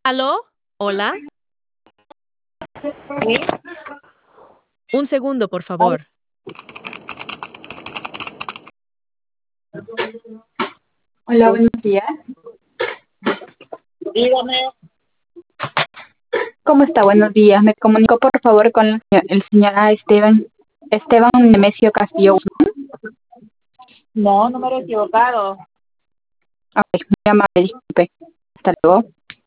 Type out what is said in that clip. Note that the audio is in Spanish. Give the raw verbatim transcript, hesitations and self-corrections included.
¿Aló? ¿Hola? Sí. Un segundo, por favor. Hola, buenos días. Dígame. ¿Cómo está? Buenos días. Me comunico por favor con el señor, el señor Esteban, Esteban Nemesio Castillo Guzmán. No, número equivocado. Ok, muy amable, disculpe. Hasta luego.